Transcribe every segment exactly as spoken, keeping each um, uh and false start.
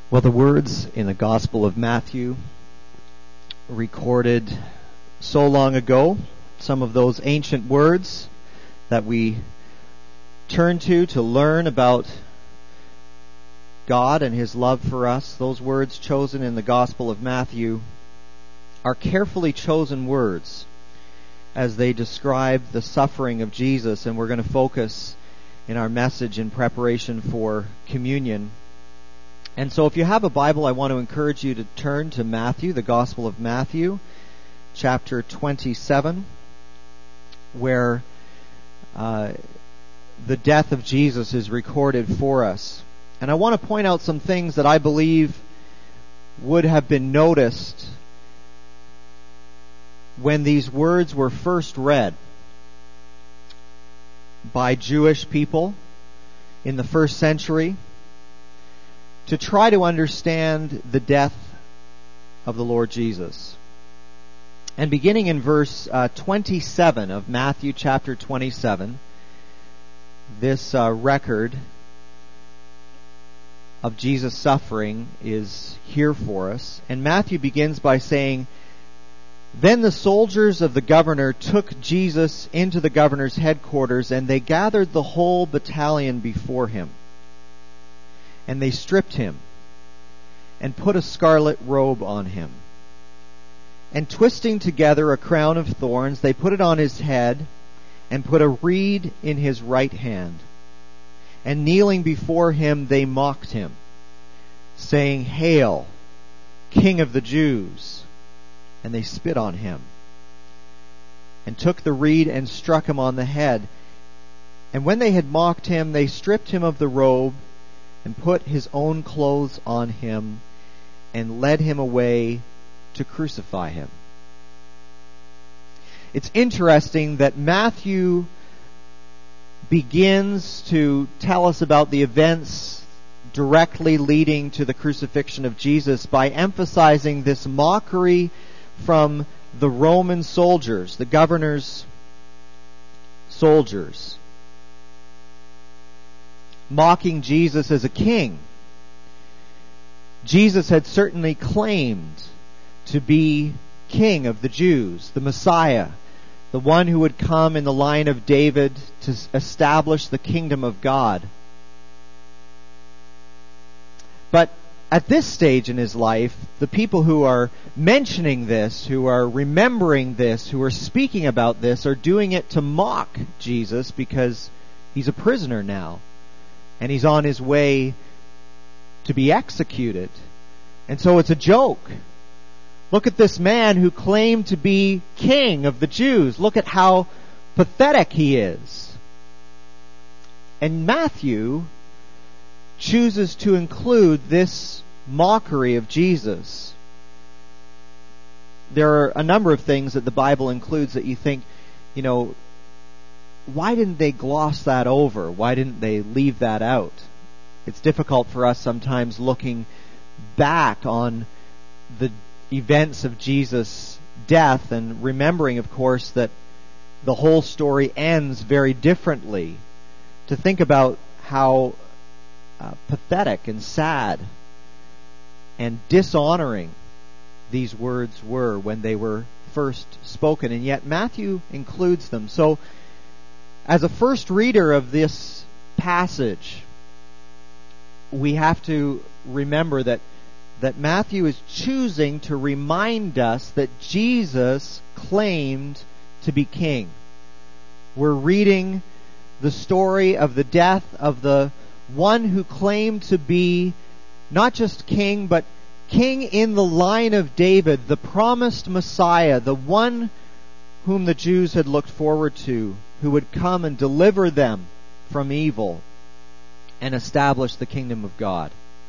Well, the words in the Gospel of Matthew, recorded so long ago, some of those ancient words that we turn to to learn about God and His love for us, those words chosen in the Gospel of Matthew are carefully chosen words as they describe the suffering of Jesus, and we're going to focus in our message in preparation for communion. And so if you have a Bible, I want to encourage you to turn to Matthew, the Gospel of Matthew, chapter twenty-seven, where uh, the death of Jesus is recorded for us. And I want to point out some things that I believe would have been noticed when these words were first read by Jewish people in the first century to try to understand the death of the Lord Jesus. And beginning in verse uh, twenty-seven of Matthew chapter twenty-seven, this uh, record of Jesus' suffering is here for us. And Matthew begins by saying, "Then the soldiers of the governor took Jesus into the governor's headquarters, and they gathered the whole battalion before him. And they stripped him, and put a scarlet robe on him. And twisting together a crown of thorns, they put it on his head, and put a reed in his right hand. And kneeling before him, they mocked him, saying, 'Hail, King of the Jews!' And they spit on him, and took the reed and struck him on the head. And when they had mocked him, they stripped him of the robe, and put his own clothes on him, and led him away to crucify him." It's interesting that Matthew begins to tell us about the events directly leading to the crucifixion of Jesus by emphasizing this mockery from the Roman soldiers, the governor's soldiers, mocking Jesus as a king. Jesus had certainly claimed to be King of the Jews, the Messiah, the one who would come in the line of David to establish the kingdom of God. But at this stage in his life, the people who are mentioning this, who are remembering this, who are speaking about this, are doing it to mock Jesus because he's a prisoner now. And he's on his way to be executed. And so it's a joke. Look at this man who claimed to be king of the Jews. Look at how pathetic he is. And Matthew chooses to include this mockery of Jesus. There are a number of things that the Bible includes that you think, you know, why didn't they gloss that over? Why didn't they leave that out? It's difficult for us sometimes looking back on the events of Jesus' death and remembering, of course, that the whole story ends very differently, to think about how uh, pathetic and sad and dishonoring these words were when they were first spoken. And yet Matthew includes them. So as a first reader of this passage, we have to remember that that Matthew is choosing to remind us that Jesus claimed to be king. We're reading the story of the death of the one who claimed to be not just king, but king in the line of David, the promised Messiah, the one whom the Jews had looked forward to, who would come and deliver them from evil and establish the kingdom of God.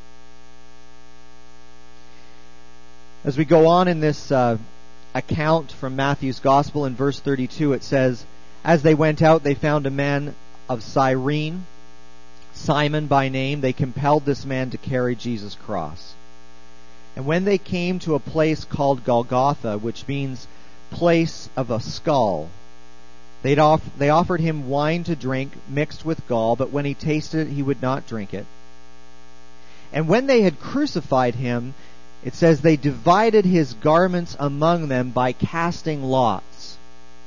As we go on in this uh, account from Matthew's Gospel, in verse thirty-two, it says, "As they went out, they found a man of Cyrene, Simon by name. They compelled this man to carry Jesus' cross. And when they came to a place called Golgotha, which means place of a skull, they'd off- they offered him wine to drink mixed with gall, but when he tasted it, he would not drink it. And when they had crucified him, it says they divided his garments among them by casting lots.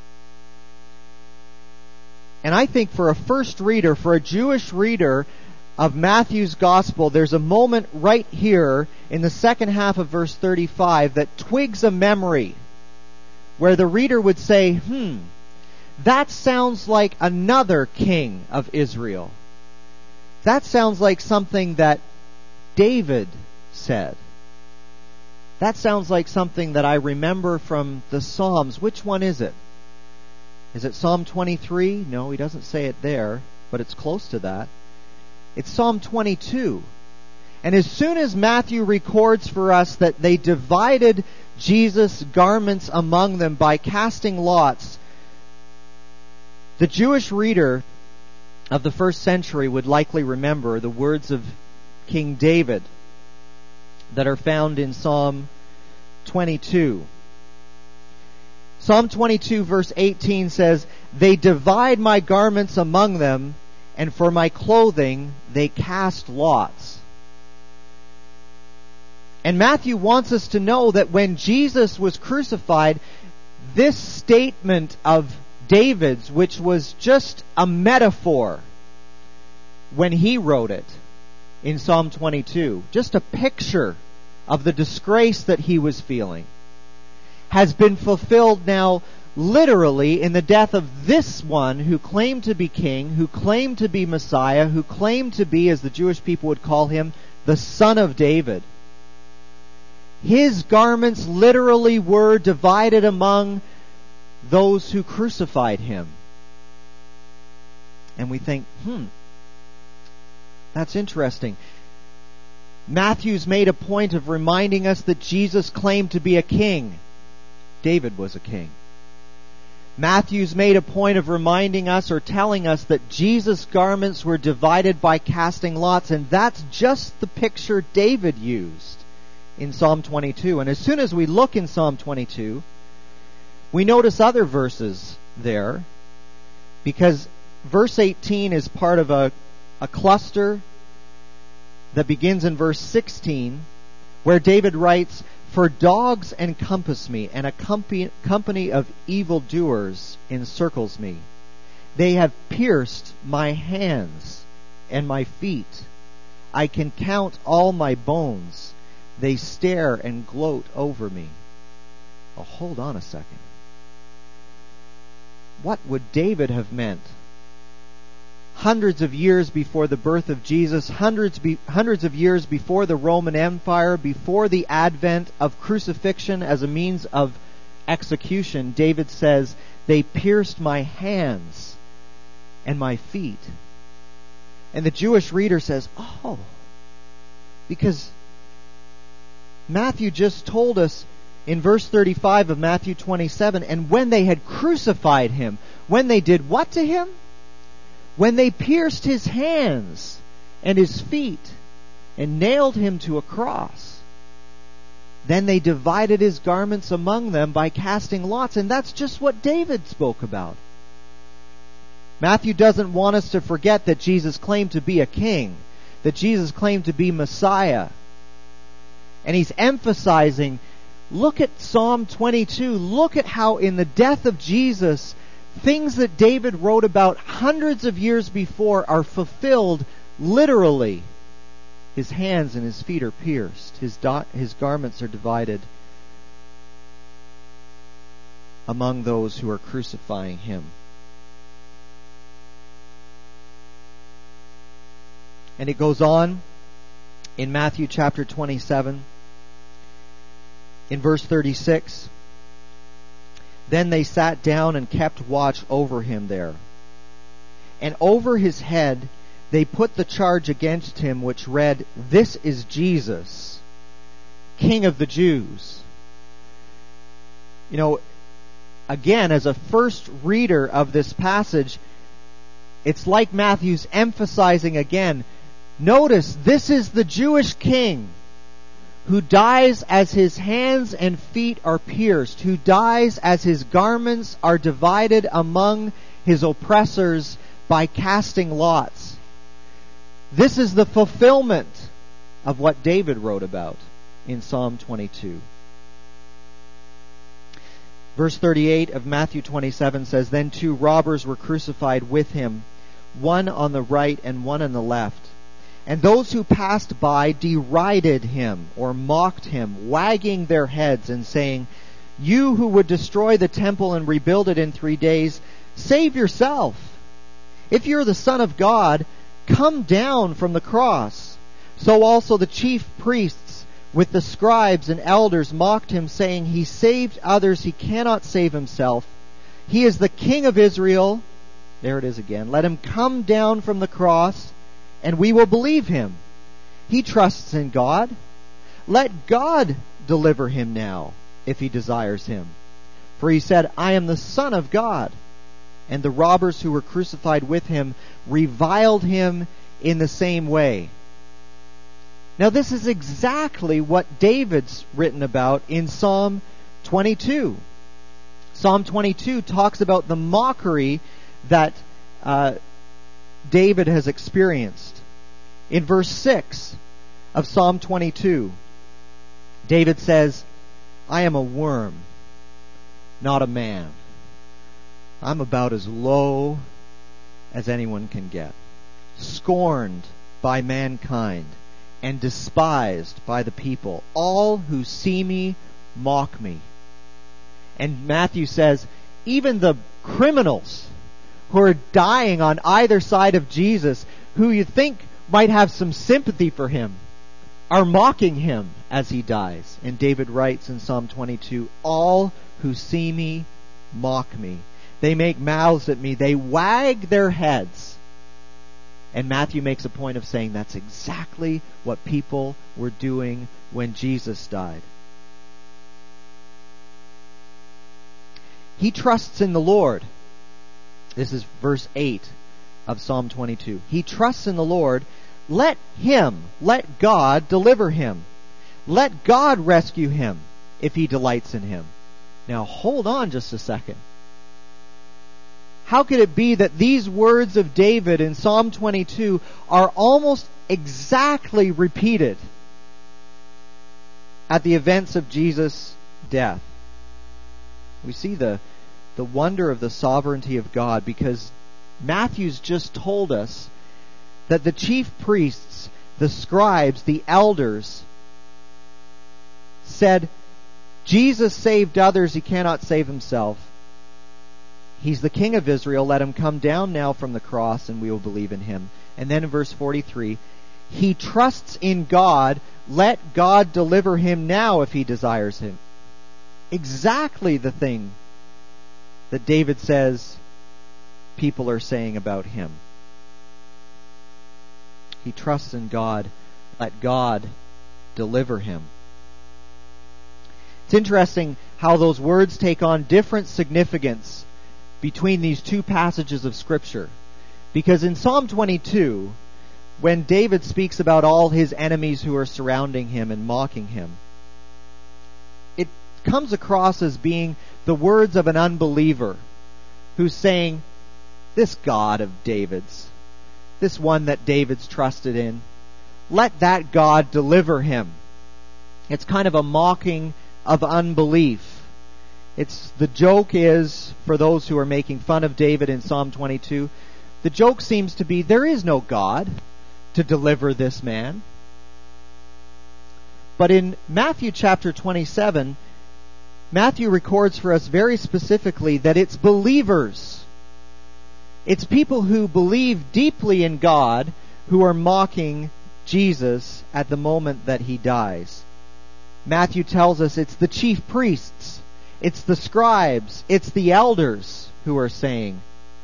And I think for a first reader, for a Jewish reader of Matthew's Gospel, there's a moment right here in the second half of verse thirty-five that twigs a memory where the reader would say, hmm, that sounds like another king of Israel. That sounds like something that David said. That sounds like something that I remember from the Psalms. Which one is it? Is it Psalm twenty-three? No, he doesn't say it there, but it's close to that. It's Psalm twenty-two. And as soon as Matthew records for us that they divided Jesus' garments among them by casting lots, the Jewish reader of the first century would likely remember the words of King David that are found in Psalm twenty-two. Psalm twenty-two verse eighteen says, "They divide my garments among them, and for my clothing they cast lots." And Matthew wants us to know that when Jesus was crucified, this statement of David's, which was just a metaphor when he wrote it in Psalm twenty-two, just a picture of the disgrace that he was feeling, has been fulfilled now literally in the death of this one who claimed to be king, who claimed to be Messiah, who claimed to be, as the Jewish people would call him, the Son of David. His garments literally were divided among those who crucified him. And we think, hmm, that's interesting. Matthew's made a point of reminding us that Jesus claimed to be a king. David was a king. Matthew's made a point of reminding us or telling us that Jesus' garments were divided by casting lots, and that's just the picture David used in Psalm twenty-two. And as soon as we look in Psalm twenty-two, we notice other verses there, because verse eighteen is part of a, a cluster that begins in verse sixteen, where David writes, "For dogs encompass me, and a company, company of evildoers encircles me. They have pierced my hands and my feet. I can count all my bones. They stare and gloat over me." Oh, hold on a second. What would David have meant hundreds of years before the birth of Jesus, hundreds be, hundreds of years before the Roman Empire, before the advent of crucifixion as a means of execution? David says, "They pierced my hands and my feet." And the Jewish reader says, oh, because Matthew just told us in verse thirty-five of Matthew twenty-seven, "And when they had crucified him," when they did what to him? When they pierced his hands and his feet and nailed him to a cross, then they divided his garments among them by casting lots. And that's just what David spoke about. Matthew doesn't want us to forget that Jesus claimed to be a king, that Jesus claimed to be Messiah. And he's emphasizing, look at Psalm twenty-two. Look at how in the death of Jesus, things that David wrote about hundreds of years before are fulfilled literally. His hands and his feet are pierced. His, do- his garments are divided among those who are crucifying him. And it goes on in Matthew chapter twenty-seven, in verse thirty-six. "Then they sat down and kept watch over him there. And over his head they put the charge against him which read, 'This is Jesus, King of the Jews.'" You know, again, as a first reader of this passage, it's like Matthew's emphasizing again, notice, this is the Jewish king who dies as his hands and feet are pierced, who dies as his garments are divided among his oppressors by casting lots. This is the fulfillment of what David wrote about in Psalm twenty-two. Verse thirty-eight of Matthew twenty-seven says, "Then two robbers were crucified with him, one on the right and one on the left. And those who passed by derided him," or mocked him, "wagging their heads and saying, 'You who would destroy the temple and rebuild it in three days, save yourself. If you're the Son of God, come down from the cross.' So also the chief priests with the scribes and elders mocked him, saying, 'He saved others, he cannot save himself. He is the King of Israel.'" There it is again. "Let him come down from the cross, and we will believe him. He trusts in God. Let God deliver him now, if he desires him. For he said, 'I am the Son of God.' And the robbers who were crucified with him reviled him in the same way." Now this is exactly what David's written about in Psalm twenty-two. Psalm twenty-two talks about the mockery that uh, David has experienced. In verse six of Psalm twenty-two, David says, "I am a worm, not a man. I'm about as low as anyone can get, scorned by mankind and despised by the people. All who see me mock me." And Matthew says, even the criminals who are dying on either side of Jesus, who you think might have some sympathy for him, are mocking him as he dies. And David writes in Psalm twenty-two, "All who see me mock me. They make mouths at me. They wag their heads." And Matthew makes a point of saying that's exactly what people were doing when Jesus died. He trusts in the Lord. This is verse eight of Psalm twenty-two. He trusts in the Lord. Let him, let God deliver him. Let God rescue him if he delights in him. Now hold on just a second. How could it be that these words of David in Psalm twenty-two are almost exactly repeated at the events of Jesus' death? We see the, the wonder of the sovereignty of God, because Matthew's just told us that the chief priests, the scribes, the elders said, "Jesus saved others, he cannot save himself. He's the King of Israel. Let him come down now from the cross and we will believe in him." And then in verse forty-three, "He trusts in God. Let God deliver him now if he desires him." Exactly the thing that David says people are saying about him. He trusts in God. Let God deliver him. It's interesting how those words take on different significance between these two passages of Scripture. Because in Psalm twenty-two, when David speaks about all his enemies who are surrounding him and mocking him, it comes across as being the words of an unbeliever who's saying, "This God of David's, this one that David's trusted in, let that God deliver him." It's kind of a mocking of unbelief. It's the joke is, for those who are making fun of David in Psalm twenty-two, the joke seems to be there is no God to deliver this man. But in Matthew chapter twenty-seven, Matthew records for us very specifically that it's believers. It's people who believe deeply in God who are mocking Jesus at the moment that he dies. Matthew tells us it's the chief priests, it's the scribes, it's the elders who are saying,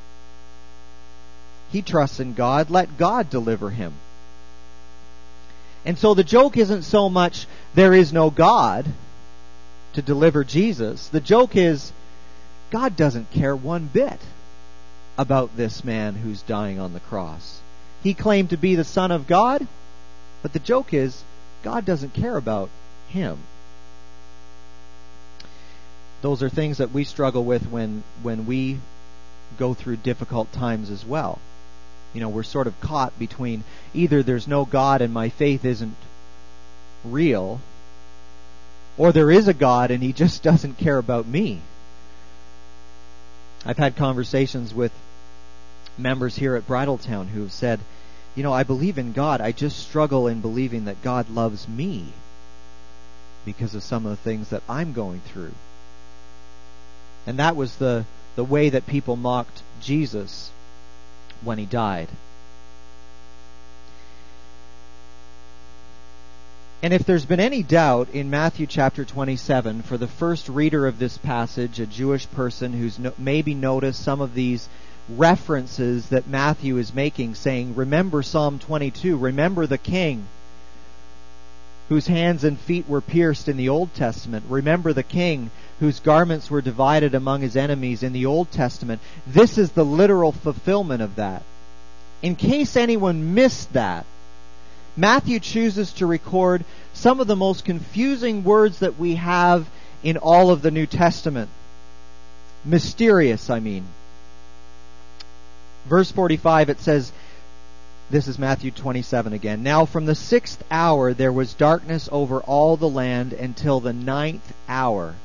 "He trusts in God, let God deliver him." And so the joke isn't so much there is no God to deliver Jesus. The joke is God doesn't care one bit about this man who's dying on the cross. He claimed to be the Son of God, but the joke is God doesn't care about him. Those are things that we struggle with when when we go through difficult times as well. You know, we're sort of caught between either there's no God and my faith isn't real, or there is a God and he just doesn't care about me. I've had conversations with members here at Bridletown who have said, you know, I believe in God, I just struggle in believing that God loves me because of some of the things that I'm going through. And that was the, the way that people mocked Jesus when he died. And if there's been any doubt in Matthew chapter twenty-seven, for the first reader of this passage, a Jewish person who's no, maybe noticed some of these references that Matthew is making, saying, remember Psalm twenty-two, remember the king whose hands and feet were pierced in the Old Testament. Remember the king whose garments were divided among his enemies in the Old Testament. This is the literal fulfillment of that. In case anyone missed that, Matthew chooses to record some of the most confusing words that we have in all of the New Testament. Mysterious, I mean. Verse forty-five, it says, this is Matthew twenty-seven again. Now from the sixth hour there was darkness over all the land until the ninth hour.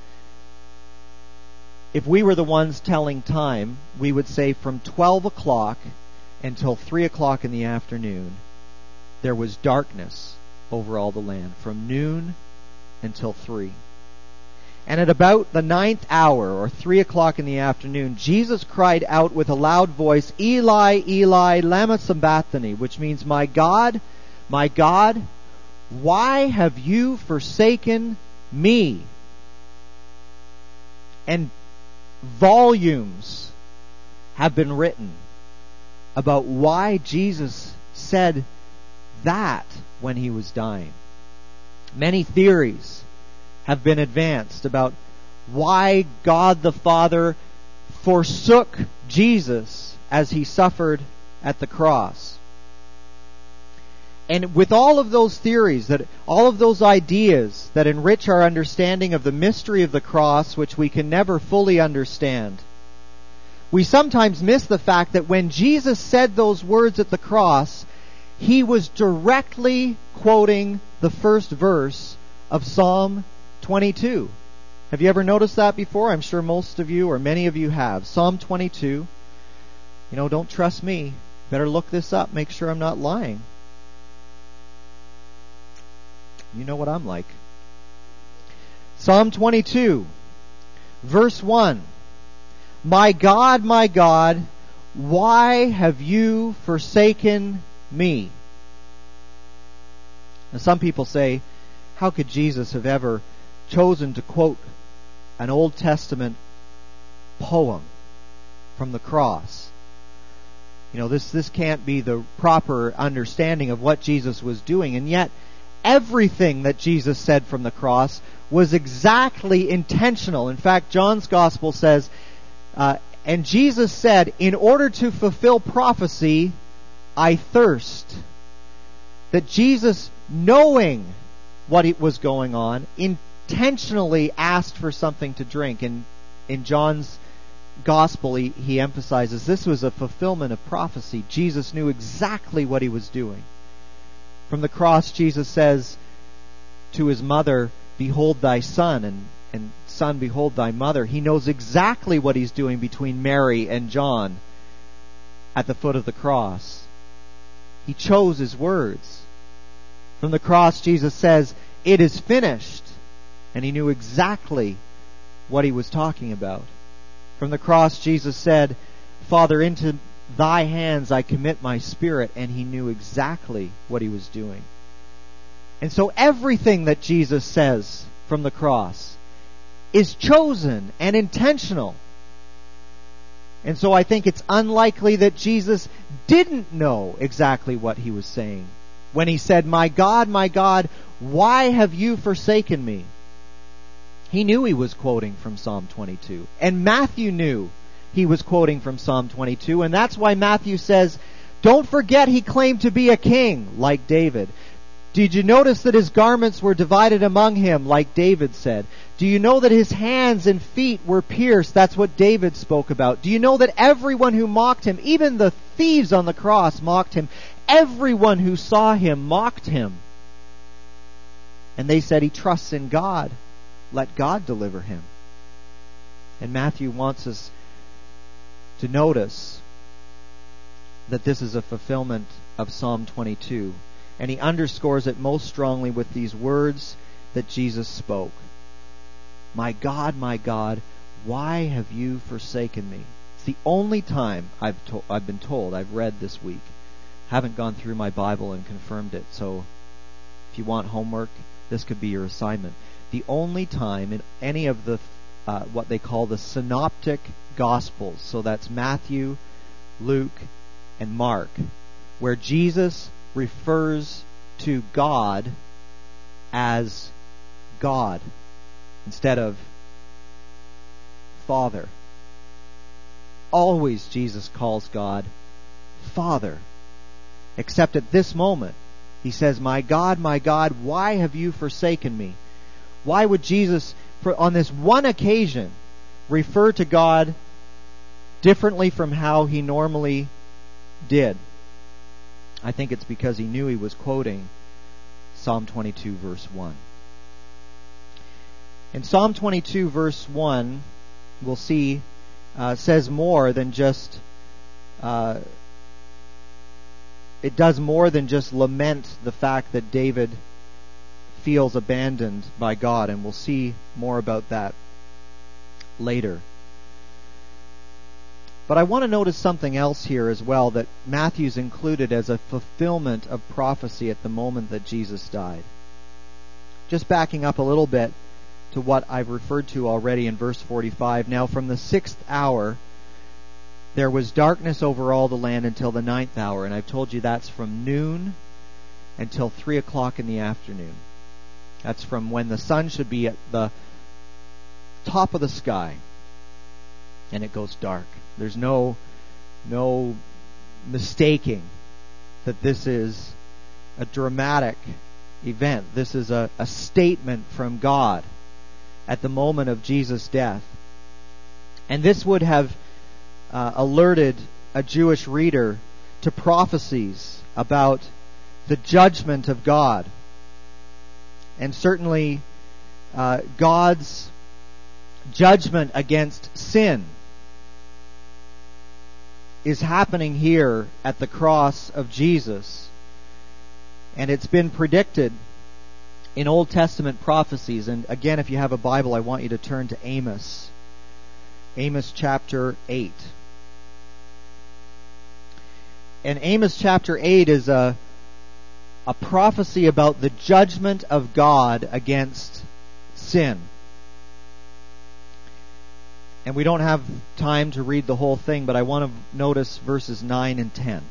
If we were the ones telling time, we would say from twelve o'clock until three o'clock in the afternoon, there was darkness over all the land, from noon until three. And at about the ninth hour, or three o'clock in the afternoon, Jesus cried out with a loud voice, Eli, Eli, lama sabachthani, which means, my God, my God, why have you forsaken me? And volumes have been written about why Jesus said that when he was dying. Many theories have been advanced about why God the Father forsook Jesus as he suffered at the cross. And with all of those theories, that all of those ideas that enrich our understanding of the mystery of the cross, which we can never fully understand, we sometimes miss the fact that when Jesus said those words at the cross, he was directly quoting the first verse of Psalm twenty-two. Have you ever noticed that before? I'm sure most of you or many of you have. Psalm twenty-two. You know, don't trust me. Better look this up. Make sure I'm not lying. You know what I'm like. Psalm twenty-two, verse one. My God, my God, why have you forsaken me? Now, some people say, how could Jesus have ever chosen to quote an Old Testament poem from the cross? You know, this, this can't be the proper understanding of what Jesus was doing. And yet, everything that Jesus said from the cross was exactly intentional. In fact, John's Gospel says, uh, and Jesus said, in order to fulfill prophecy, I thirst. That Jesus, knowing what it was going on, intentionally asked for something to drink. And in John's Gospel, he, he emphasizes this was a fulfillment of prophecy. Jesus knew exactly what he was doing. From the cross, Jesus says to his mother, behold thy son, and, and son, behold thy mother. He knows exactly what he's doing between Mary and John at the foot of the cross. He chose his words. From the cross, Jesus says, it is finished. And he knew exactly what he was talking about. From the cross, Jesus said, Father, into thy hands I commit my spirit. And he knew exactly what he was doing. And so everything that Jesus says from the cross is chosen and intentional. And so I think it's unlikely that Jesus didn't know exactly what he was saying when he said, my God, my God, why have you forsaken me? He knew he was quoting from Psalm twenty-two. And Matthew knew he was quoting from Psalm twenty-two. And that's why Matthew says, don't forget he claimed to be a king like David. Did you notice that his garments were divided among him like David said? Do you know that his hands and feet were pierced? That's what David spoke about. Do you know that everyone who mocked him, even the thieves on the cross mocked him, everyone who saw him mocked him? And they said, he trusts in God. Let God deliver him. And Matthew wants us to notice that this is a fulfillment of Psalm twenty-two. And he underscores it most strongly with these words that Jesus spoke. My God, my God, why have you forsaken me? It's the only time I've, to- I've been told, I've read this week. Haven't gone through my Bible and confirmed it, so if you want homework, this could be your assignment. The only time in any of the uh, what they call the synoptic gospels, so that's Matthew, Luke, and Mark, where Jesus refers to God as God instead of Father. Always Jesus calls God Father. Except at this moment, he says, my God, my God, why have you forsaken me? Why would Jesus, for, on this one occasion, refer to God differently from how he normally did? I think it's because he knew he was quoting Psalm twenty-two, verse one. In Psalm twenty-two, verse one, we'll see, uh, says more than just... Uh, It does more than just lament the fact that David feels abandoned by God, and we'll see more about that later. But I want to notice something else here as well that Matthew's included as a fulfillment of prophecy at the moment that Jesus died. Just backing up a little bit to what I've referred to already in verse forty-five. Now from the sixth hour there was darkness over all the land until the ninth hour. And I've told you that's from noon until three o'clock in the afternoon. That's from when the sun should be at the top of the sky. And it goes dark. There's no, no mistaking that this is a dramatic event. This is a, a statement from God at the moment of Jesus' death. And this would have Uh, alerted a Jewish reader to prophecies about the judgment of God. And certainly uh, God's judgment against sin is happening here at the cross of Jesus. And it's been predicted in Old Testament prophecies. And again, if you have a Bible, I want you to turn to Amos. Amos chapter eight. And Amos chapter eight is a, a prophecy about the judgment of God against sin. And we don't have time to read the whole thing, but I want to notice verses nine and ten.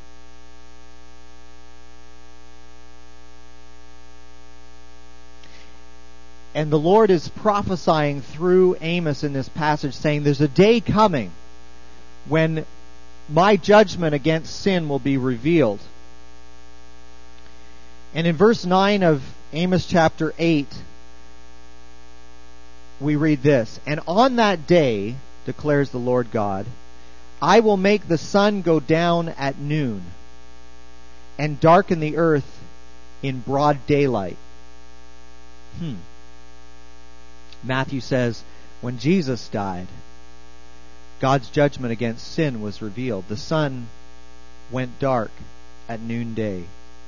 And the Lord is prophesying through Amos in this passage, saying there's a day coming when my judgment against sin will be revealed. And in verse nine of Amos chapter eight, we read this. And on that day, declares the Lord God, I will make the sun go down at noon and darken the earth in broad daylight. Hmm. Matthew says, when Jesus died, God's judgment against sin was revealed. The sun went dark at noonday.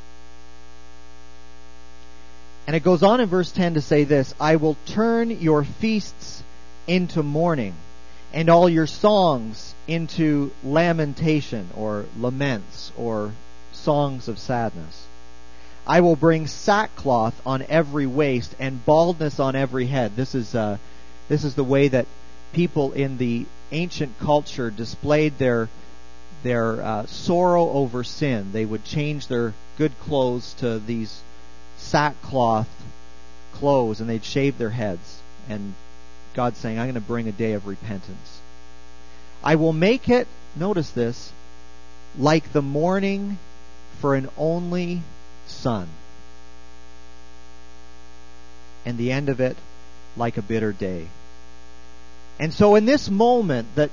And it goes on in verse ten to say this, I will turn your feasts into mourning, and all your songs into lamentation, or laments, or songs of sadness. I will bring sackcloth on every waist, and baldness on every head. This is uh, this is the way that people in the ancient culture displayed their their uh, sorrow over sin. They would change their good clothes to these sackcloth clothes, and they'd shave their heads. And God's saying, I'm going to bring a day of repentance. I will make it, notice this, like the morning for an only son, and the end of it like a bitter day. And so in this moment that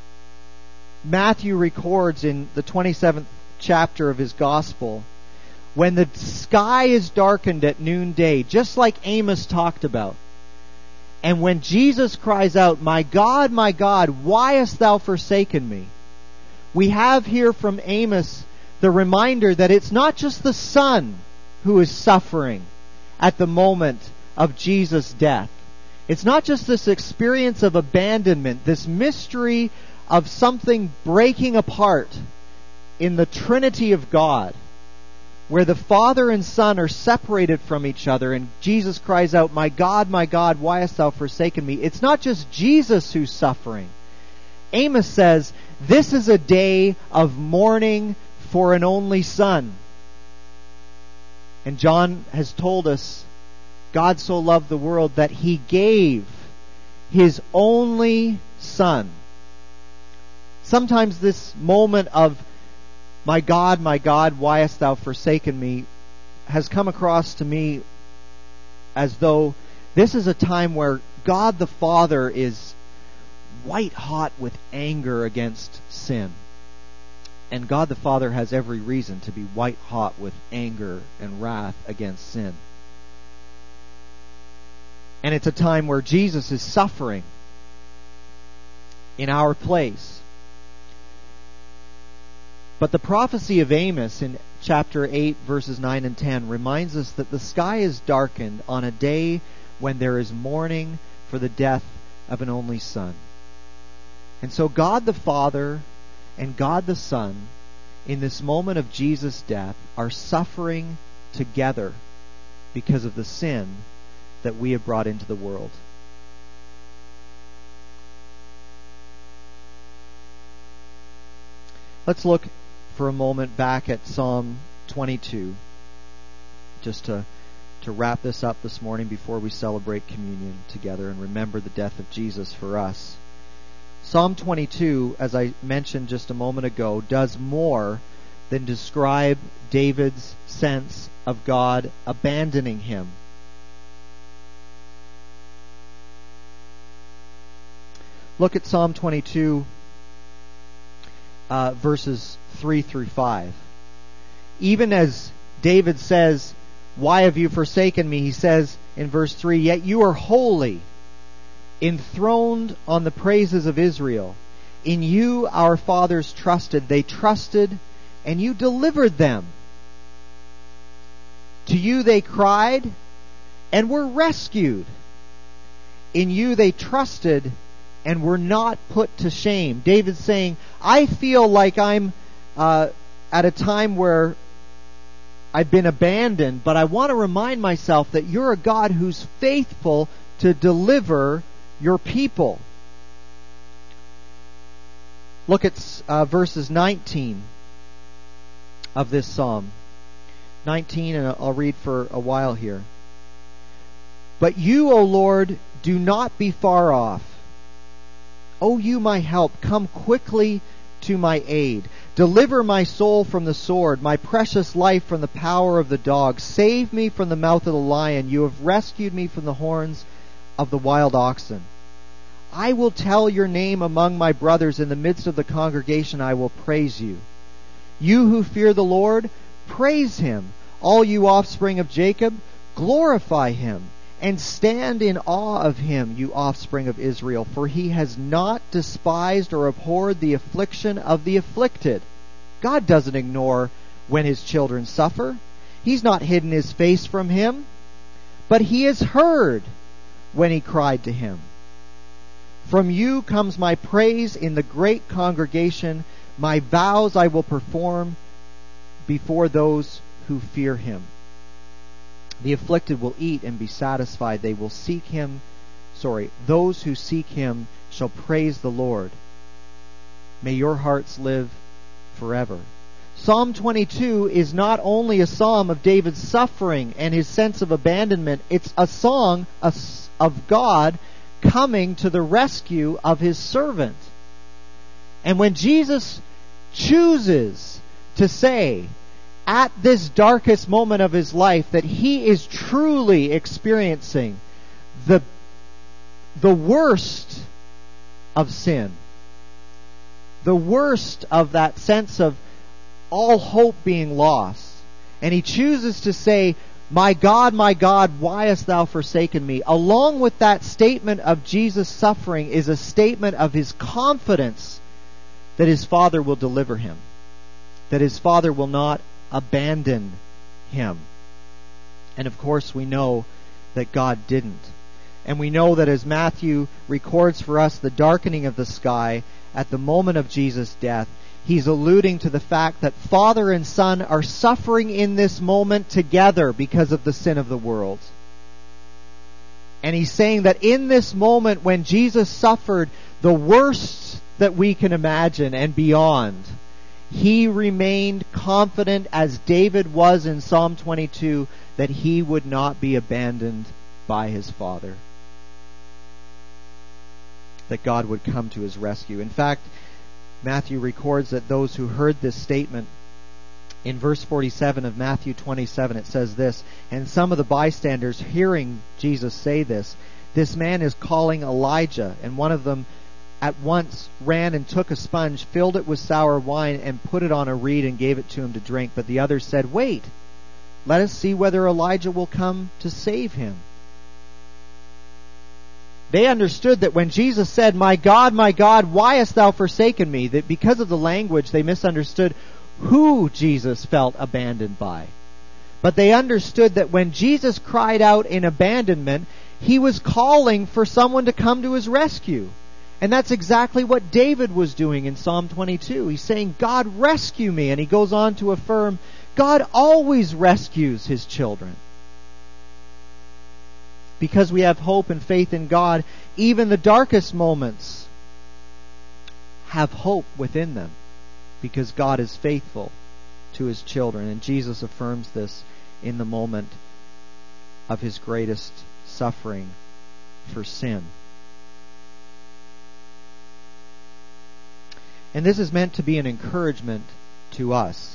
Matthew records in the twenty-seventh chapter of his gospel, when the sky is darkened at noonday, just like Amos talked about, and when Jesus cries out, "My God, my God, why hast thou forsaken me?" we have here from Amos the reminder that it's not just the Son who is suffering at the moment of Jesus' death. It's not just this experience of abandonment, this mystery of something breaking apart in the Trinity of God, where the Father and Son are separated from each other, and Jesus cries out, "My God, my God, why hast thou forsaken me?" It's not just Jesus who's suffering. Amos says, this is a day of mourning for an only son. And John has told us, God so loved the world that He gave His only Son. Sometimes this moment of, "My God, my God, why hast thou forsaken me?" has come across to me as though this is a time where God the Father is white hot with anger against sin. And God the Father has every reason to be white hot with anger and wrath against sin. And it's a time where Jesus is suffering in our place. But the prophecy of Amos in chapter eight, verses nine and ten reminds us that the sky is darkened on a day when there is mourning for the death of an only son. And so God the Father and God the Son, in this moment of Jesus' death, are suffering together because of the sin that we have brought into the world. Let's look for a moment back at Psalm twenty-two, just to, to wrap this up this morning before we celebrate communion together and remember the death of Jesus for us. Psalm twenty-two, as I mentioned just a moment ago, does more than describe David's sense of God abandoning him. Look at Psalm twenty-two, uh, verses three through five. Even as David says, "Why have you forsaken me?" he says in verse three, "Yet you are holy, enthroned on the praises of Israel. In you our fathers trusted. They trusted, and you delivered them. To you they cried, and were rescued. In you they trusted, and were not put to shame." David's saying, I feel like I'm uh, at a time where I've been abandoned, but I want to remind myself that you're a God who's faithful to deliver your people. Look at uh, verses nineteen of this psalm. nineteen, and I'll read for a while here. "But you, O Lord, do not be far off. O you, my help, come quickly to my aid. Deliver my soul from the sword, my precious life from the power of the dog. Save me from the mouth of the lion. You have rescued me from the horns of the wild oxen. I will tell your name among my brothers. In the midst of the congregation I will praise you. You who fear the Lord, praise Him. All you offspring of Jacob, glorify Him. And stand in awe of Him, you offspring of Israel. For He has not despised or abhorred the affliction of the afflicted." God doesn't ignore when His children suffer. He's not hidden His face from him. But He has heard when he cried to Him. "From you comes my praise in the great congregation. My vows I will perform before those who fear Him. The afflicted will eat and be satisfied. They will seek Him. Sorry, those who seek Him shall praise the Lord. May your hearts live forever." Psalm twenty-two is not only a psalm of David's suffering and his sense of abandonment, it's a song of God coming to the rescue of His servant. And when Jesus chooses to say, at this darkest moment of His life, that He is truly experiencing the, the worst of sin, the worst of that sense of all hope being lost, And he chooses to say, "My God, my God, why hast thou forsaken me?" Along with that statement of Jesus' suffering is a statement of his confidence that his Father will deliver him, that his Father will not abandon him. And of course we know that God didn't. And we know that as Matthew records for us the darkening of the sky at the moment of Jesus' death, he's alluding to the fact that Father and Son are suffering in this moment together because of the sin of the world. And he's saying that in this moment when Jesus suffered the worst that we can imagine and beyond, he remained confident, as David was in Psalm twenty-two, that he would not be abandoned by his Father, that God would come to his rescue. In fact, Matthew records that those who heard this statement, in verse forty-seven of Matthew twenty-seven, it says this, "And some of the bystanders, hearing Jesus say this, 'This man is calling Elijah,' and one of them at once ran and took a sponge, filled it with sour wine, and put it on a reed and gave it to him to drink. But the others said, 'Wait, let us see whether Elijah will come to save him.'" They understood that when Jesus said, "My God, my God, why hast thou forsaken me?" that because of the language they misunderstood who Jesus felt abandoned by. But they understood that when Jesus cried out in abandonment, he was calling for someone to come to his rescue. And that's exactly what David was doing in Psalm twenty-two. He's saying, "God, rescue me." And he goes on to affirm, God always rescues his children. Because we have hope and faith in God, even the darkest moments have hope within them, because God is faithful to his children. And Jesus affirms this in the moment of his greatest suffering for sin. And this is meant to be an encouragement to us.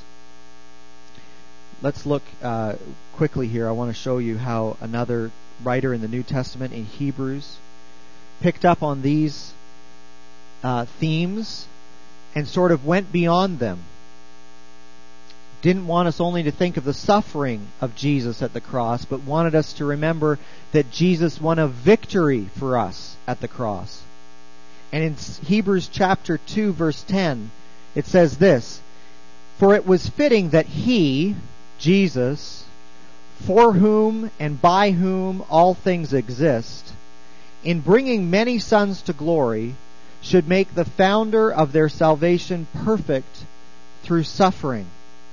Let's look uh, quickly here. I want to show you how another writer in the New Testament, in Hebrews, picked up on these uh, themes and sort of went beyond them. Didn't want us only to think of the suffering of Jesus at the cross, but wanted us to remember that Jesus won a victory for us at the cross. And in Hebrews chapter two, verse ten, it says this, "For it was fitting that he," Jesus, "for whom and by whom all things exist, in bringing many sons to glory, should make the founder of their salvation perfect through suffering.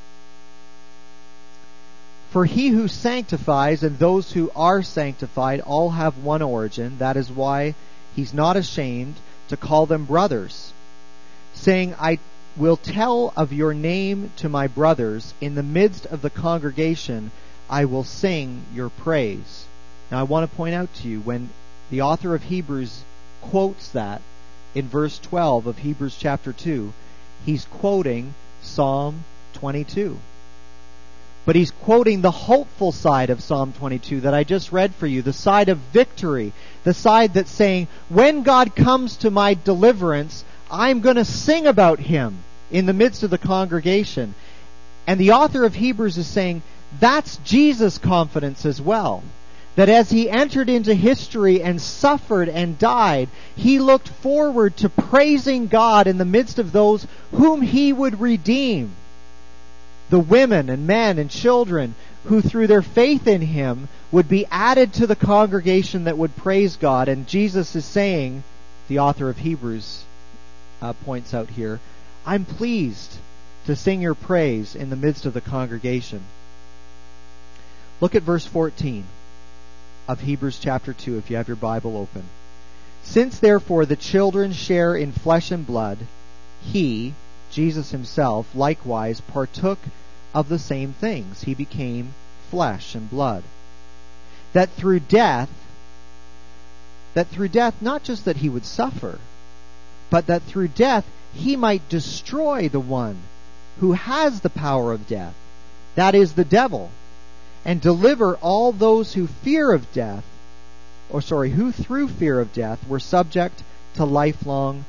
For he who sanctifies and those who are sanctified all have one origin. That is why he's not ashamed to call them brothers, saying, 'I will tell of your name to my brothers. In the midst of the congregation I will sing your praise.'" Now I want to point out to you, when the author of Hebrews quotes that in verse twelve of Hebrews chapter two, he's quoting Psalm twenty-two. But he's quoting the hopeful side of Psalm twenty-two that I just read for you, the side of victory, the side that's saying, when God comes to my deliverance, I'm going to sing about him in the midst of the congregation. And the author of Hebrews is saying, that's Jesus' confidence as well. That as he entered into history and suffered and died, he looked forward to praising God in the midst of those whom he would redeem. The women and men and children who through their faith in him would be added to the congregation that would praise God. And Jesus is saying, the author of Hebrews uh, points out here, I'm pleased to sing your praise in the midst of the congregation. Look at verse fourteen of Hebrews chapter two if you have your Bible open. "Since therefore the children share in flesh and blood, he," Jesus himself, "likewise partook of the same things." He became flesh and blood. That through death, that through death, not just that he would suffer, but that through death he might destroy the one who has the power of death, that is the devil, and deliver all those who fear of death, or sorry, who through fear of death were subject to lifelong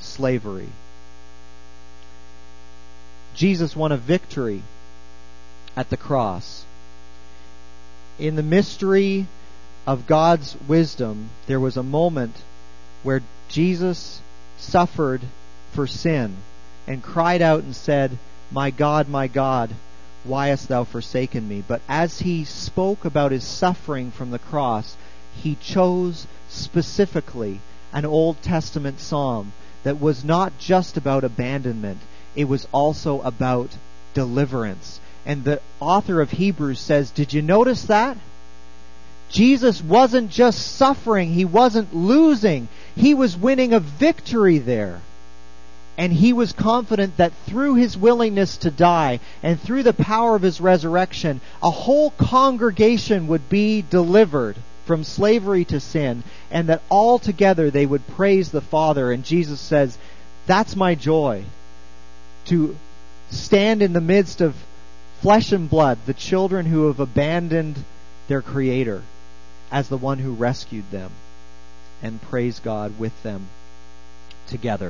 slavery. Jesus won a victory at the cross. In the mystery of God's wisdom, there was a moment where Jesus suffered for sin and cried out and said, "My God, my God, why hast thou forsaken me?" But as he spoke about his suffering from the cross, he chose specifically an Old Testament psalm that was not just about abandonment, it was also about deliverance. And the author of Hebrews says, did you notice that? Jesus wasn't just suffering, he wasn't losing, he was winning a victory there. And he was confident that through his willingness to die and through the power of his resurrection, a whole congregation would be delivered from slavery to sin, and that all together they would praise the Father. And Jesus says, that's my joy, to stand in the midst of flesh and blood, the children who have abandoned their Creator as the one who rescued them, and praise God with them together.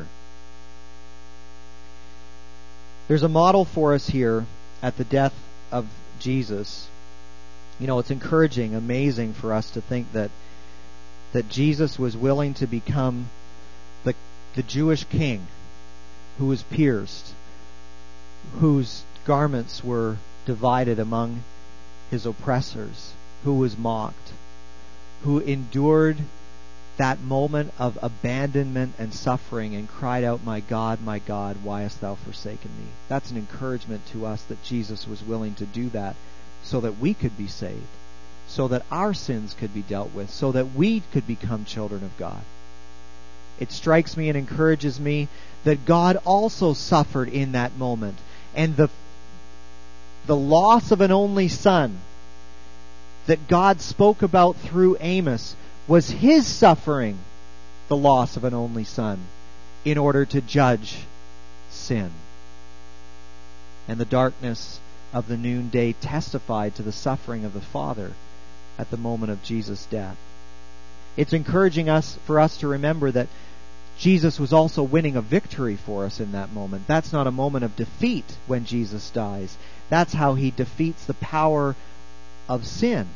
There's a model for us here at the death of Jesus. You know, it's encouraging, amazing for us to think that that Jesus was willing to become the the Jewish king who was pierced, whose garments were divided among his oppressors, who was mocked, who endured that moment of abandonment and suffering and cried out, "My God, my God, why hast thou forsaken me?" That's an encouragement to us that Jesus was willing to do that so that we could be saved, so that our sins could be dealt with, so that we could become children of God. It strikes me and encourages me that God also suffered in that moment. And the, the loss of an only son that God spoke about through Amos was his suffering, the loss of an only son, in order to judge sin. And the darkness of the noonday testified to the suffering of the Father at the moment of Jesus' death. It's encouraging us for us to remember that Jesus was also winning a victory for us in that moment. That's not a moment of defeat when Jesus dies. That's how he defeats the power of sin.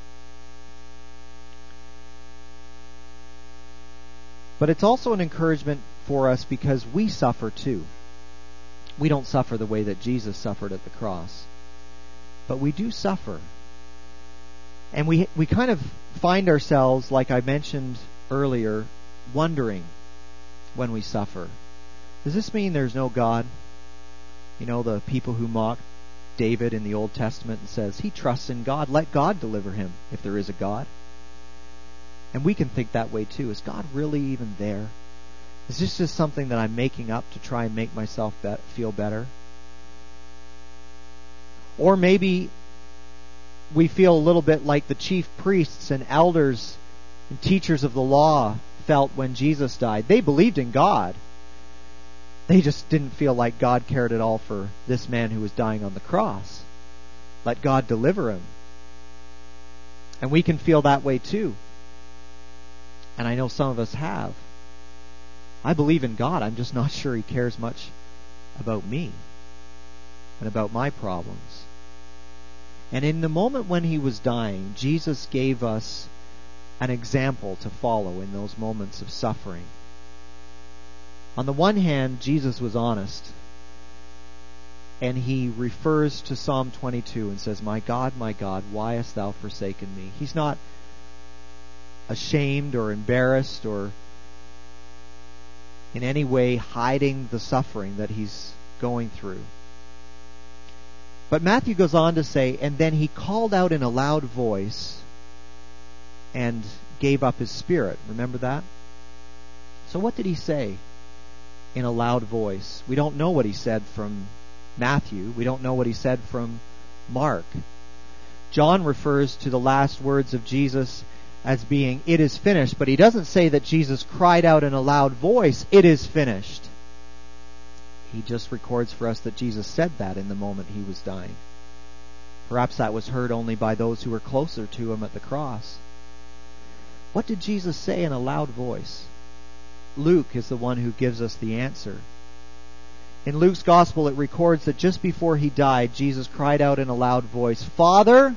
But it's also an encouragement for us because we suffer too. We don't suffer the way that Jesus suffered at the cross, but we do suffer. And we we kind of find ourselves, like I mentioned earlier, wondering when we suffer, does this mean there's no God? You know, the people who mock David in the Old Testament and says, he trusts in God, let God deliver him if there is a God. And we can think that way too. Is God really even there? Is this just something that I'm making up to try and make myself be- feel better? Or maybe we feel a little bit like the chief priests and elders and teachers of the law felt when Jesus died. They believed in God. They just didn't feel like God cared at all for this man who was dying on the cross. Let God deliver him. And we can feel that way too. And I know some of us have. I believe in God. I'm just not sure he cares much about me and about my problems. And in the moment when he was dying, Jesus gave us an example to follow in those moments of suffering. On the one hand, Jesus was honest, and he refers to Psalm twenty-two and says, "My God, my God, why hast thou forsaken me?" He's not ashamed or embarrassed or in any way hiding the suffering that he's going through. But Matthew goes on to say, and then he called out in a loud voice and gave up his spirit. Remember that? So what did he say in a loud voice? We don't know what he said from Matthew. We don't know what he said from Mark. John refers to the last words of Jesus as being, "It is finished," but he doesn't say that Jesus cried out in a loud voice, "It is finished." He just records for us that Jesus said that in the moment he was dying. Perhaps that was heard only by those who were closer to him at the cross. What did Jesus say in a loud voice? Luke is the one who gives us the answer. In Luke's gospel, it records that just before he died, Jesus cried out in a loud voice, "Father,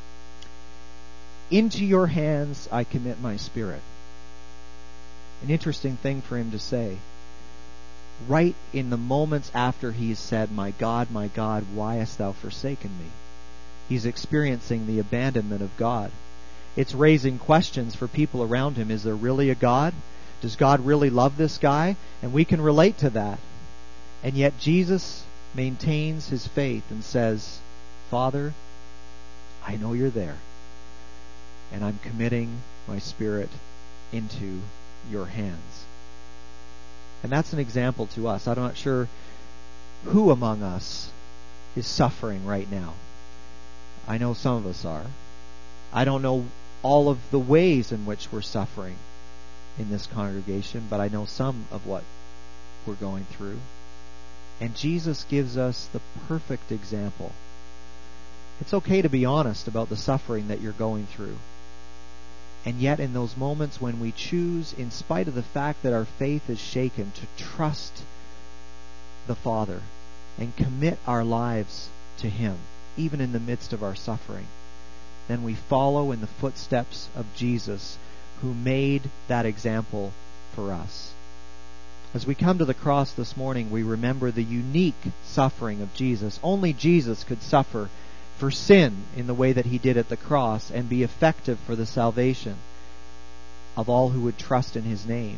into your hands I commit my spirit." An interesting thing for him to say. Right in the moments after he's said, "My God, my God, why hast thou forsaken me?" He's experiencing the abandonment of God. It's raising questions for people around him. Is there really a God? Does God really love this guy? And we can relate to that. And yet Jesus maintains his faith and says, "Father, I know you're there, and I'm committing my spirit into your hands." And that's an example to us. I'm not sure who among us is suffering right now. I know some of us are. I don't know all of the ways in which we're suffering in this congregation, but I know some of what we're going through. And Jesus gives us the perfect example. It's okay to be honest about the suffering that you're going through. And yet in those moments when we choose, in spite of the fact that our faith is shaken, to trust the Father and commit our lives to Him, even in the midst of our suffering, then we follow in the footsteps of Jesus, who made that example for us. As we come to the cross this morning, we remember the unique suffering of Jesus. Only Jesus could suffer for sin in the way that he did at the cross and be effective for the salvation of all who would trust in his name.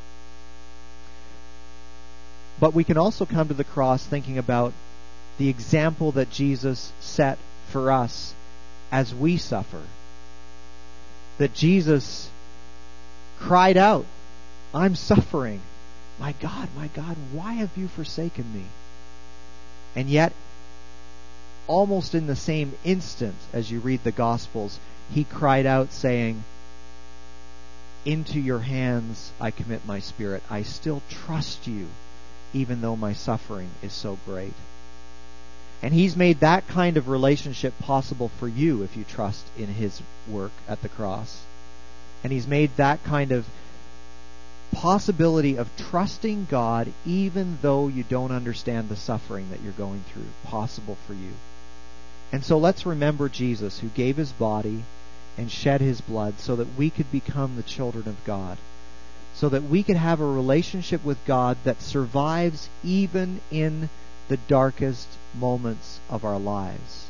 But we can also come to the cross thinking about the example that Jesus set for us as we suffer. That Jesus cried out, "I'm suffering. My God, my God, why have you forsaken me?" And yet, almost in the same instant as you read the Gospels, he cried out saying, "Into your hands I commit my spirit. I still trust you, even though my suffering is so great." And he's made that kind of relationship possible for you if you trust in his work at the cross. And he's made that kind of possibility of trusting God even though you don't understand the suffering that you're going through possible for you. And so let's remember Jesus, who gave his body and shed his blood so that we could become the children of God, so that we could have a relationship with God that survives even in the darkest moments of our lives.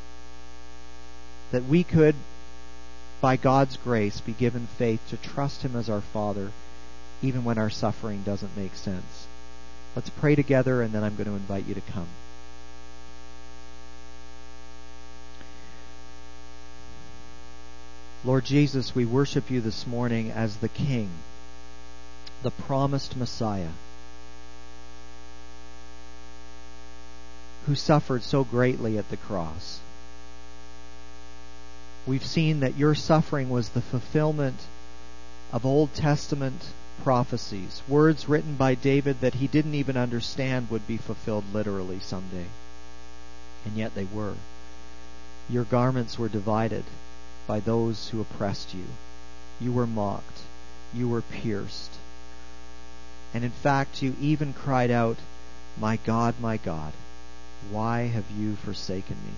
That we could, by God's grace, be given faith to trust him as our Father even when our suffering doesn't make sense. Let's pray together, and then I'm going to invite you to come. Lord Jesus, we worship you this morning as the King, the promised Messiah, who suffered so greatly at the cross. We've seen that your suffering was the fulfillment of Old Testament prophecies, words written by David that he didn't even understand would be fulfilled literally someday. And yet they were. Your garments were divided by those who oppressed you. You were mocked. You were pierced. And in fact, you even cried out, "My God, my God, why have you forsaken me?"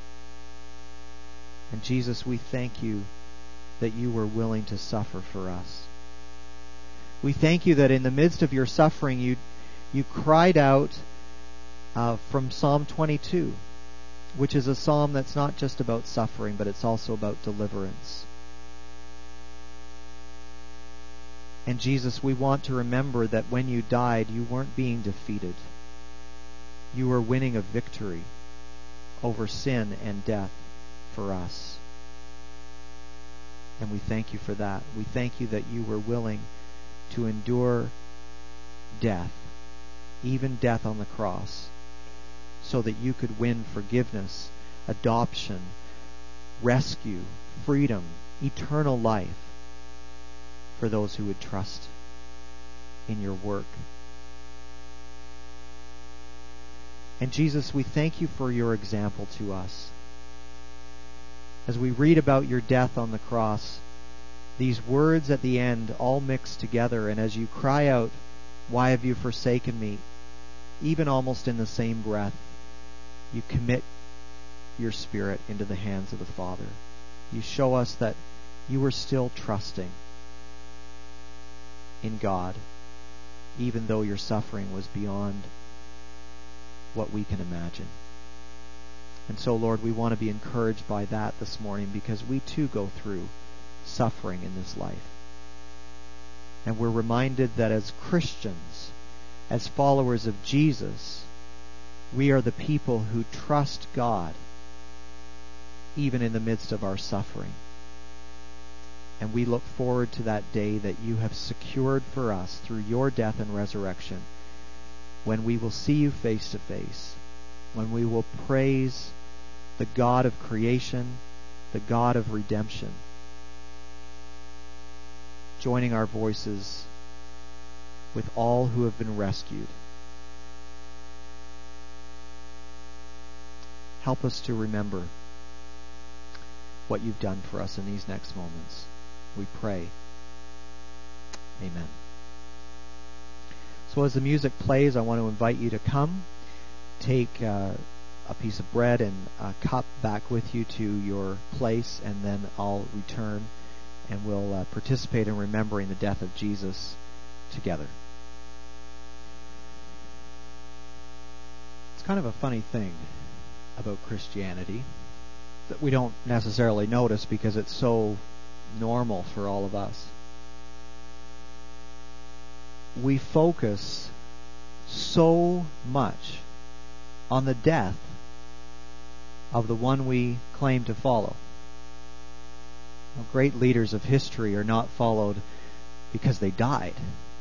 And Jesus, we thank you that you were willing to suffer for us. We thank you that in the midst of your suffering, you you cried out uh, from Psalm twenty-two, which is a psalm that's not just about suffering, but it's also about deliverance. And Jesus, we want to remember that when you died, you weren't being defeated. You were winning a victory over sin and death for us. And we thank you for that. We thank you that you were willing to endure death, even death on the cross, so that you could win forgiveness, adoption, rescue, freedom, eternal life for those who would trust in your work. And Jesus, we thank you for your example to us. As we read about your death on the cross, these words at the end all mix together, and as you cry out, "Why have you forsaken me?" even almost in the same breath, you commit your spirit into the hands of the Father. You show us that you were still trusting in God, even though your suffering was beyond what we can imagine. And so, Lord, we want to be encouraged by that this morning, because we too go through suffering in this life. And we're reminded that as Christians, as followers of Jesus, we are the people who trust God even in the midst of our suffering. And we look forward to that day that you have secured for us through your death and resurrection, when we will see you face to face, when we will praise the God of creation, the God of redemption, joining our voices with all who have been rescued. Help us to remember what you've done for us in these next moments. We pray. Amen. So as the music plays, I want to invite you to come, take uh, a piece of bread and a cup back with you to your place, and then I'll return and we'll uh, participate in remembering the death of Jesus together. It's kind of a funny thing about Christianity that we don't necessarily notice because it's so normal for all of us. We focus so much on the death of the one we claim to follow. Well, great leaders of history are not followed because they died.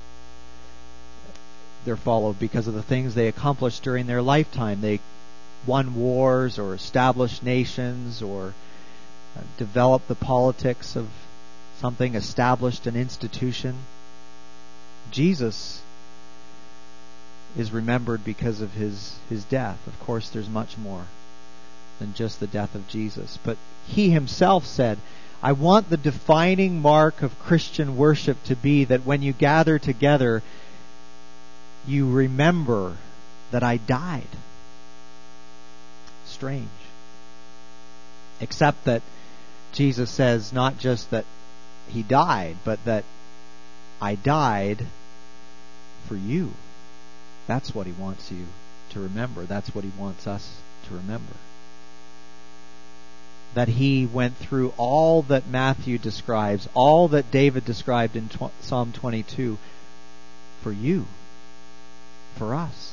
They're followed because of the things they accomplished during their lifetime. They won wars or established nations or uh, developed the politics of something, established an institution. Jesus is remembered because of his, his death. Of course, there's much more than just the death of Jesus. But he himself said, I want the defining mark of Christian worship to be that when you gather together, you remember that I died. Strange. Except that Jesus says not just that he died, but that I died for you. That's what he wants you to remember. That's what he wants us to remember. That he went through all that Matthew describes, all that David described in tw- Psalm twenty-two, for you, for us.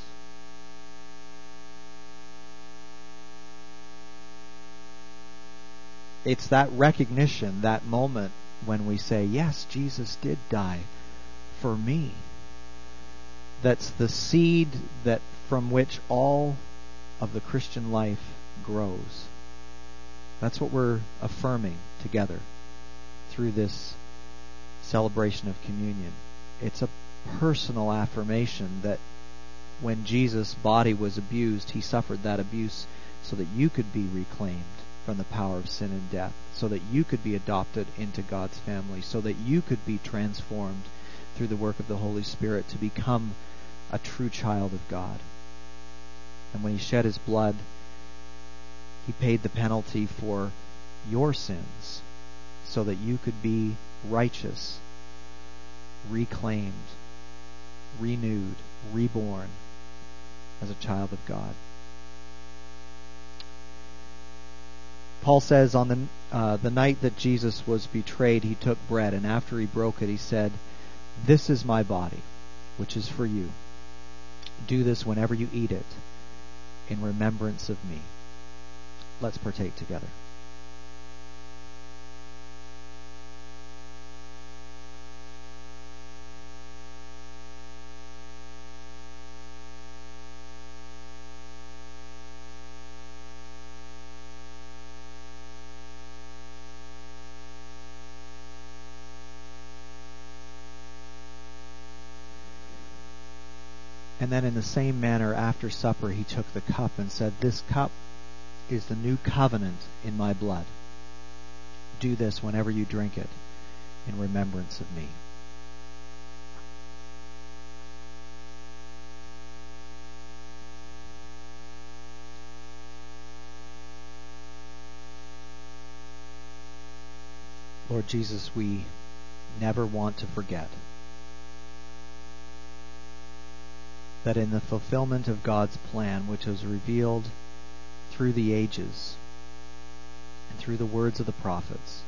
It's that recognition, that moment when we say, yes, Jesus did die for me. That's the seed that from which all of the Christian life grows. That's what we're affirming together through this celebration of communion. It's a personal affirmation that when Jesus' body was abused, he suffered that abuse so that you could be reclaimed from the power of sin and death, so that you could be adopted into God's family, so that you could be transformed through the work of the Holy Spirit to become a true child of God. And when he shed his blood, he paid the penalty for your sins so that you could be righteous, reclaimed, renewed, reborn as a child of God. Paul says on the uh, the night that Jesus was betrayed, he took bread, and after he broke it, he said, "This is my body, which is for you. Do this whenever you eat it in remembrance of me." Let's partake together. And then in the same manner, after supper, he took the cup and said, "This cup is the new covenant in my blood. Do this whenever you drink it in remembrance of me." Lord Jesus, we never want to forget that in the fulfillment of God's plan, which was revealed through the ages and through the words of the prophets,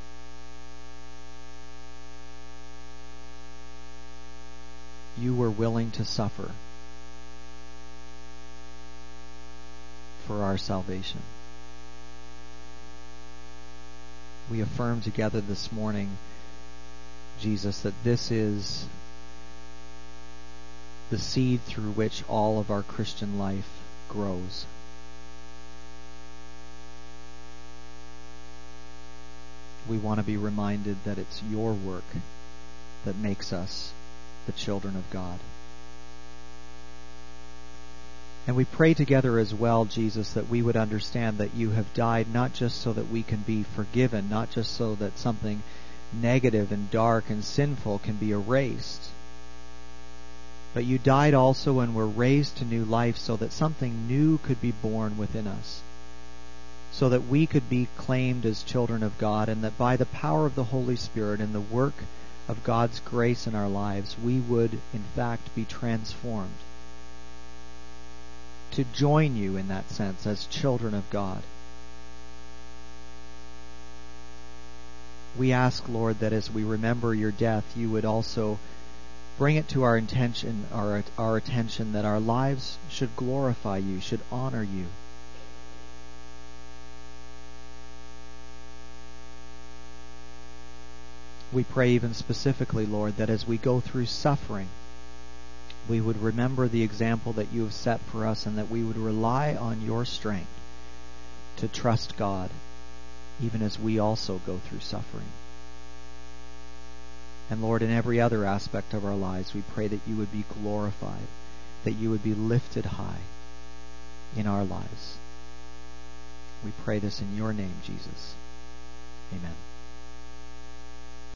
you were willing to suffer for our salvation. We affirm together this morning, Jesus, that this is the seed through which all of our Christian life grows. We want to be reminded that it's your work that makes us the children of God. And we pray together as well, Jesus, that we would understand that you have died not just so that we can be forgiven, not just so that something negative and dark and sinful can be erased, but you died also and were raised to new life so that something new could be born within us, so that we could be claimed as children of God, and that by the power of the Holy Spirit and the work of God's grace in our lives, we would in fact be transformed to join you in that sense as children of God. We ask, Lord, that as we remember your death, you would also bring it to our intention, our, our attention, that our lives should glorify you, should honor you. We pray even specifically, Lord, that as we go through suffering, we would remember the example that you have set for us, and that we would rely on your strength to trust God, even as we also go through suffering. And Lord, in every other aspect of our lives, we pray that you would be glorified, that you would be lifted high in our lives. We pray this in your name, Jesus. Amen.